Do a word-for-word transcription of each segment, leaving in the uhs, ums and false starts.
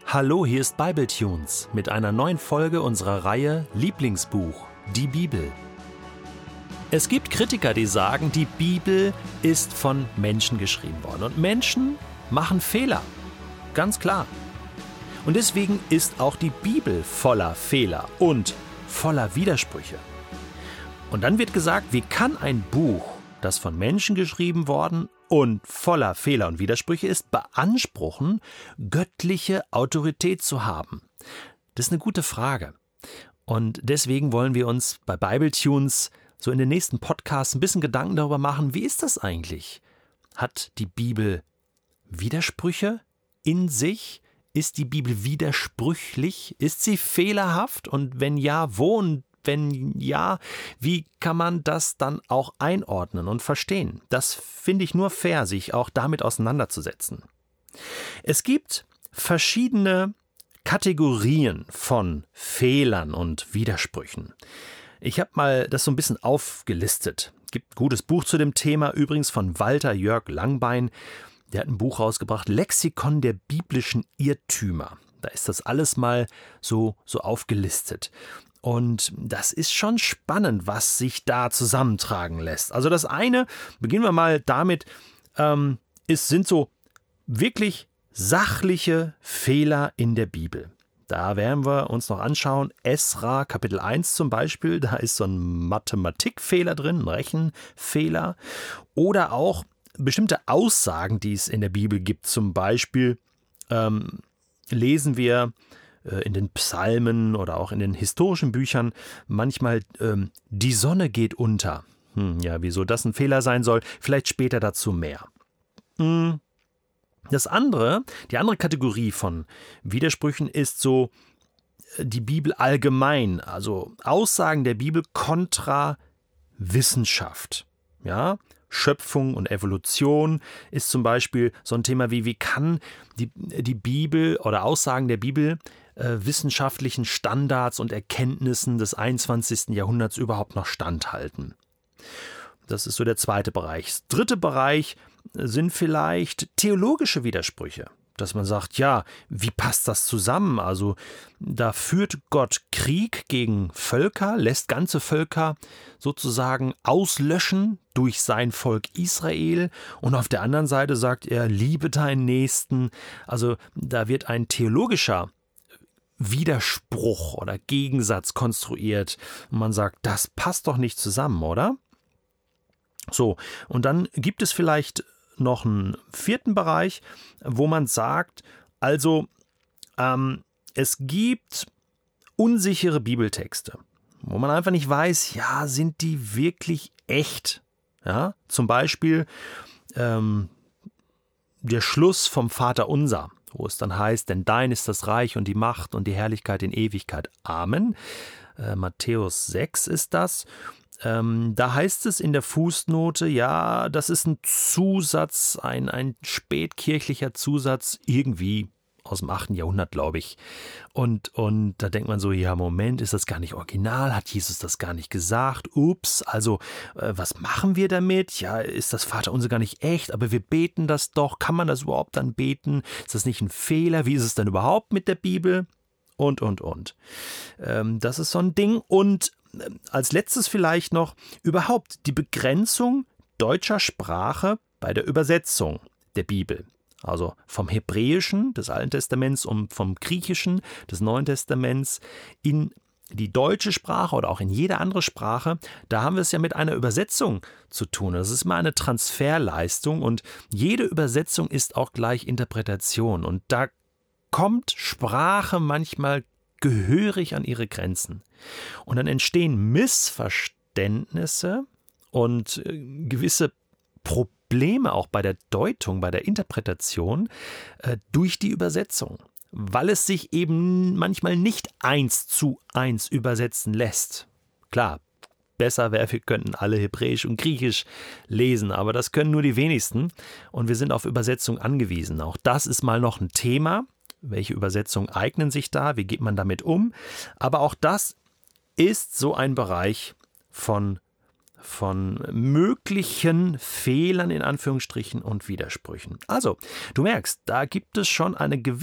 Hallo, hier ist Bibletunes mit einer neuen Folge unserer Reihe Lieblingsbuch, die Bibel. Es gibt Kritiker, die sagen, die Bibel ist von Menschen geschrieben worden und Menschen machen Fehler, ganz klar. Und deswegen ist auch die Bibel voller Fehler und voller Widersprüche. Und dann wird gesagt, wie kann ein Buch, das von Menschen geschrieben worden und voller Fehler und Widersprüche ist, beanspruchen, göttliche Autorität zu haben? Das ist eine gute Frage. Und deswegen wollen wir uns bei Bibletunes so in den nächsten Podcasts ein bisschen Gedanken darüber machen, wie ist das eigentlich? Hat die Bibel Widersprüche in sich? Ist die Bibel widersprüchlich? Ist sie fehlerhaft? Und wenn ja, wo? Und wenn ja, wie kann man das dann auch einordnen und verstehen? Das finde ich nur fair, sich auch damit auseinanderzusetzen. Es gibt verschiedene Kategorien von Fehlern und Widersprüchen. Ich habe mal das so ein bisschen aufgelistet. Es gibt ein gutes Buch zu dem Thema, übrigens von Walter Jörg Langbein. Der hat ein Buch rausgebracht, Lexikon der biblischen Irrtümer. Da ist das alles mal so, so aufgelistet. Und das ist schon spannend, was sich da zusammentragen lässt. Also das eine, beginnen wir mal damit, ähm, ist, sind so wirklich sachliche Fehler in der Bibel. Da werden wir uns noch anschauen, Esra Kapitel eins zum Beispiel, da ist so ein Mathematikfehler drin, ein Rechenfehler. Oder auch bestimmte Aussagen, die es in der Bibel gibt. Zum Beispiel ähm, lesen wir äh, in den Psalmen oder auch in den historischen Büchern manchmal, ähm, die Sonne geht unter. Hm, ja, wieso das ein Fehler sein soll, vielleicht später dazu mehr. Hm. Das andere, die andere Kategorie von Widersprüchen ist so die Bibel allgemein, also Aussagen der Bibel kontra Wissenschaft. Ja, Schöpfung und Evolution ist zum Beispiel so ein Thema wie, wie kann die, die Bibel oder Aussagen der Bibel äh, wissenschaftlichen Standards und Erkenntnissen des einundzwanzigsten Jahrhunderts überhaupt noch standhalten. Das ist so der zweite Bereich. Das dritte Bereich sind vielleicht theologische Widersprüche, dass man sagt, ja, wie passt das zusammen? Also da führt Gott Krieg gegen Völker, lässt ganze Völker sozusagen auslöschen durch sein Volk Israel und auf der anderen Seite sagt er, liebe deinen Nächsten. Also da wird ein theologischer Widerspruch oder Gegensatz konstruiert und man sagt, das passt doch nicht zusammen, oder? So, und dann gibt es vielleicht noch einen vierten Bereich, wo man sagt, also ähm, es gibt unsichere Bibeltexte, wo man einfach nicht weiß, ja, sind die wirklich echt? Ja, zum Beispiel ähm, der Schluss vom Vater Unser, wo es dann heißt, denn dein ist das Reich und die Macht und die Herrlichkeit in Ewigkeit. Amen. Äh, Matthäus sechs ist das. Ähm, da heißt es in der Fußnote, ja, das ist ein Zusatz, ein, ein spätkirchlicher Zusatz, irgendwie aus dem achten Jahrhundert, glaube ich. Und, und da denkt man so, ja, Moment, ist das gar nicht original? Hat Jesus das gar nicht gesagt? Ups, also äh, was machen wir damit? Ja, ist das Vaterunser gar nicht echt? Aber wir beten das doch. Kann man das überhaupt dann beten? Ist das nicht ein Fehler? Wie ist es denn überhaupt mit der Bibel? Und, und, und. Ähm, das ist so ein Ding. Und als letztes vielleicht noch überhaupt die Begrenzung deutscher Sprache bei der Übersetzung der Bibel. Also vom Hebräischen des Alten Testaments und vom Griechischen des Neuen Testaments in die deutsche Sprache oder auch in jede andere Sprache. Da haben wir es ja mit einer Übersetzung zu tun. Das ist immer eine Transferleistung und jede Übersetzung ist auch gleich Interpretation. Und da kommt Sprache manchmal gehörig an ihre Grenzen. Und dann entstehen Missverständnisse und gewisse Probleme auch bei der Deutung, bei der Interpretation äh, durch die Übersetzung, weil es sich eben manchmal nicht eins zu eins übersetzen lässt. Klar, besser wäre, wir könnten alle Hebräisch und Griechisch lesen, aber das können nur die wenigsten und wir sind auf Übersetzung angewiesen. Auch das ist mal noch ein Thema. Welche Übersetzungen eignen sich da? Wie geht man damit um? Aber auch das ist so ein Bereich von, von möglichen Fehlern in Anführungsstrichen und Widersprüchen. Also, du merkst, da gibt es schon eine gewisse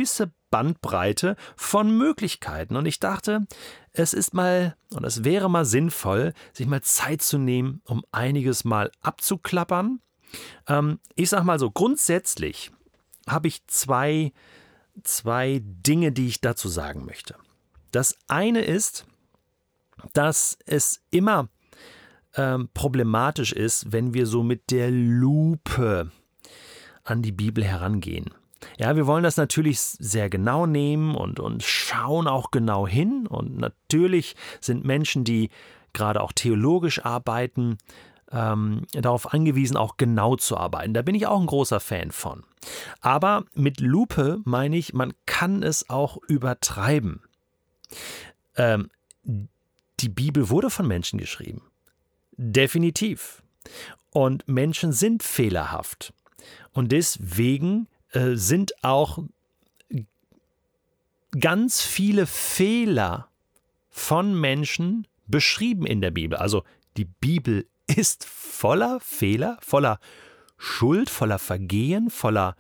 Bandbreite von Möglichkeiten. Und ich dachte, es ist mal und es wäre mal sinnvoll, sich mal Zeit zu nehmen, um einiges mal abzuklappern. Ähm, ich sag mal so, grundsätzlich habe ich zwei, zwei Dinge, die ich dazu sagen möchte. Das eine ist, dass es immer ähm, problematisch ist, wenn wir so mit der Lupe an die Bibel herangehen. Ja, wir wollen das natürlich sehr genau nehmen und, und schauen auch genau hin. Und natürlich sind Menschen, die gerade auch theologisch arbeiten, ähm, darauf angewiesen, auch genau zu arbeiten. Da bin ich auch ein großer Fan von. Aber mit Lupe meine ich, man kann es auch übertreiben. Ähm, die Bibel wurde von Menschen geschrieben. Definitiv. Und Menschen sind fehlerhaft. Und deswegen äh, sind auch ganz viele Fehler von Menschen beschrieben in der Bibel. Also die Bibel ist voller Fehler, voller Schuld, voller Vergehen, voller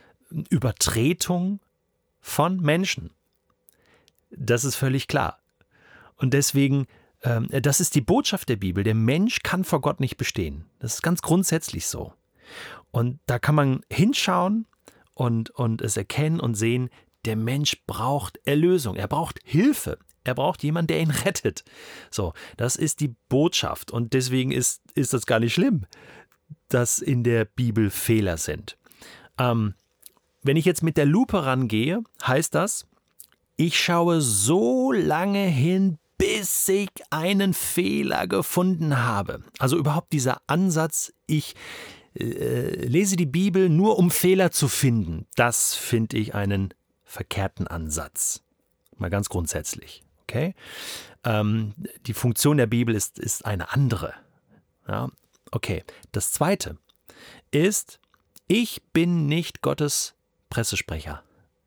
Übertretung von Menschen. Das ist völlig klar. Und deswegen, ähm, das ist die Botschaft der Bibel. Der Mensch kann vor Gott nicht bestehen. Das ist ganz grundsätzlich so. Und da kann man hinschauen und, und es erkennen und sehen, der Mensch braucht Erlösung. Er braucht Hilfe. Er braucht jemanden, der ihn rettet. So, das ist die Botschaft. Und deswegen ist, ist das gar nicht schlimm, dass in der Bibel Fehler sind. Ähm, wenn ich jetzt mit der Lupe rangehe, heißt das, ich schaue so lange hin, bis ich einen Fehler gefunden habe. Also überhaupt dieser Ansatz, ich äh, lese die Bibel nur, um Fehler zu finden. Das finde ich einen verkehrten Ansatz. Mal ganz grundsätzlich. Okay? Ähm, die Funktion der Bibel ist, ist eine andere. Ja? Okay. Das Zweite ist, ich bin nicht Gottes Pressesprecher.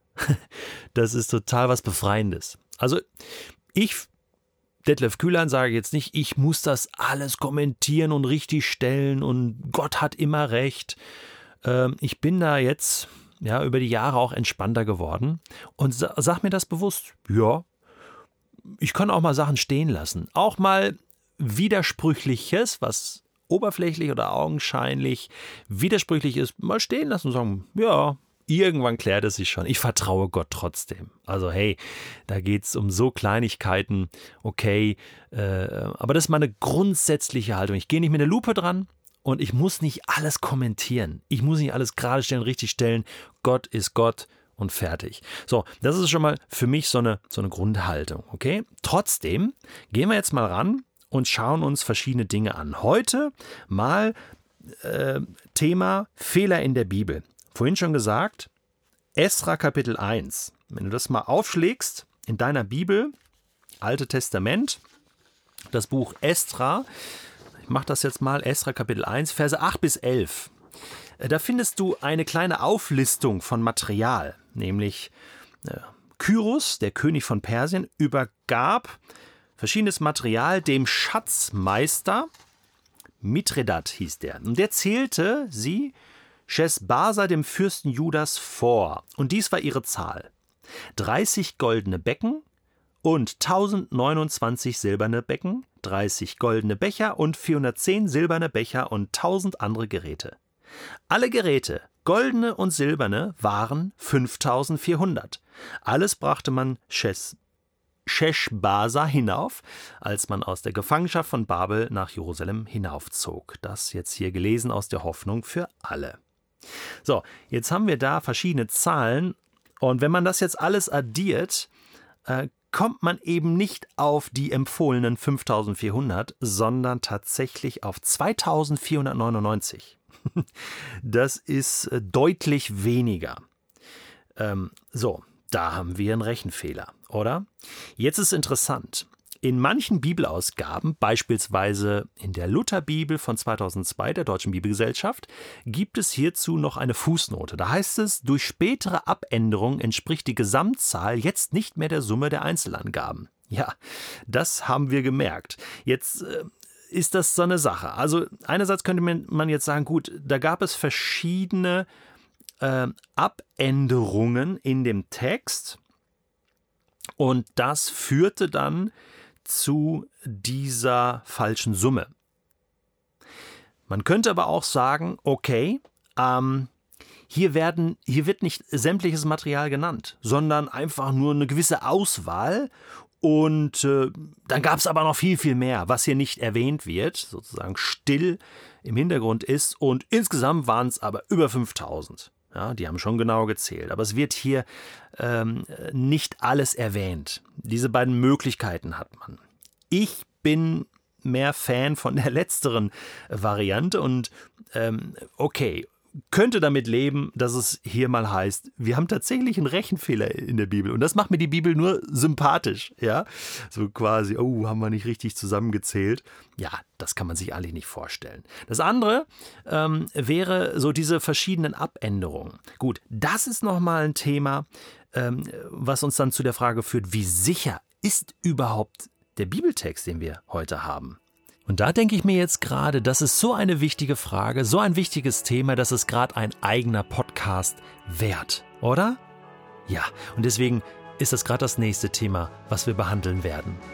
Das ist total was Befreiendes. Also ich, Detlef Kühlein, sage jetzt nicht, ich muss das alles kommentieren und richtig stellen und Gott hat immer recht. Ähm, ich bin da jetzt ja über die Jahre auch entspannter geworden und sa- sag mir das bewusst. Ja, ich kann auch mal Sachen stehen lassen. Auch mal Widersprüchliches, was oberflächlich oder augenscheinlich widersprüchlich ist, mal stehen lassen und sagen, ja, irgendwann klärt es sich schon. Ich vertraue Gott trotzdem. Also hey, da geht es um so Kleinigkeiten, okay, äh, aber das ist meine grundsätzliche Haltung. Ich gehe nicht mit der Lupe dran und ich muss nicht alles kommentieren. Ich muss nicht alles gerade stellen, richtig stellen. Gott ist Gott und fertig. So, das ist schon mal für mich so eine, so eine Grundhaltung, okay? Trotzdem gehen wir jetzt mal ran und schauen uns verschiedene Dinge an. Heute mal äh, Thema Fehler in der Bibel. Vorhin schon gesagt, Esra Kapitel eins. Wenn du das mal aufschlägst in deiner Bibel, Alte Testament, das Buch Esra, ich mache das jetzt mal, Esra Kapitel eins, Verse acht bis elf. Da findest du eine kleine Auflistung von Material, nämlich äh, Kyros, der König von Persien, übergab verschiedenes Material dem Schatzmeister, Mithredat hieß der. Und der zählte sie Schesbasa, dem Fürsten Judas, vor. Und dies war ihre Zahl. dreißig goldene Becken und tausendneunundzwanzig silberne Becken, dreißig goldene Becher und vierhundertzehn silberne Becher und tausend andere Geräte. Alle Geräte, goldene und silberne, waren fünftausendvierhundert. Alles brachte man Shes Schesbasa hinauf, als man aus der Gefangenschaft von Babel nach Jerusalem hinaufzog. Das jetzt hier gelesen aus der Hoffnung für alle. So, jetzt haben wir da verschiedene Zahlen und wenn man das jetzt alles addiert, äh, kommt man eben nicht auf die empfohlenen fünftausendvierhundert, sondern tatsächlich auf zweitausendvierhundertneunundneunzig. Das ist äh, deutlich weniger. Ähm, so, da haben wir einen Rechenfehler, oder? Jetzt ist interessant. In manchen Bibelausgaben, beispielsweise in der Lutherbibel von zweitausendzwei der Deutschen Bibelgesellschaft, gibt es hierzu noch eine Fußnote. Da heißt es, durch spätere Abänderung entspricht die Gesamtzahl jetzt nicht mehr der Summe der Einzelangaben. Ja, das haben wir gemerkt. Jetzt äh, ist das so eine Sache. Also einerseits könnte man jetzt sagen, gut, da gab es verschiedene äh, Abänderungen in dem Text und das führte dann zu dieser falschen Summe. Man könnte aber auch sagen, okay, ähm, hier, werden, hier wird nicht sämtliches Material genannt, sondern einfach nur eine gewisse Auswahl. Und äh, dann gab es aber noch viel, viel mehr, was hier nicht erwähnt wird, sozusagen still im Hintergrund ist. Und insgesamt waren es aber über fünftausend. Ja, die haben schon genau gezählt. Aber es wird hier ähm, nicht alles erwähnt. Diese beiden Möglichkeiten hat man. Ich bin mehr Fan von der letzteren Variante und ähm, okay, könnte damit leben, dass es hier mal heißt, wir haben tatsächlich einen Rechenfehler in der Bibel und das macht mir die Bibel nur sympathisch, ja, so quasi, oh, haben wir nicht richtig zusammengezählt. Ja, das kann man sich eigentlich nicht vorstellen. Das andere ähm, wäre so diese verschiedenen Abänderungen. Gut, das ist nochmal ein Thema, ähm, was uns dann zu der Frage führt, wie sicher ist überhaupt der Bibeltext, den wir heute haben? Und da denke ich mir jetzt gerade, das ist so eine wichtige Frage, so ein wichtiges Thema, dass es gerade ein eigener Podcast wert, oder? Ja, und deswegen ist das gerade das nächste Thema, was wir behandeln werden.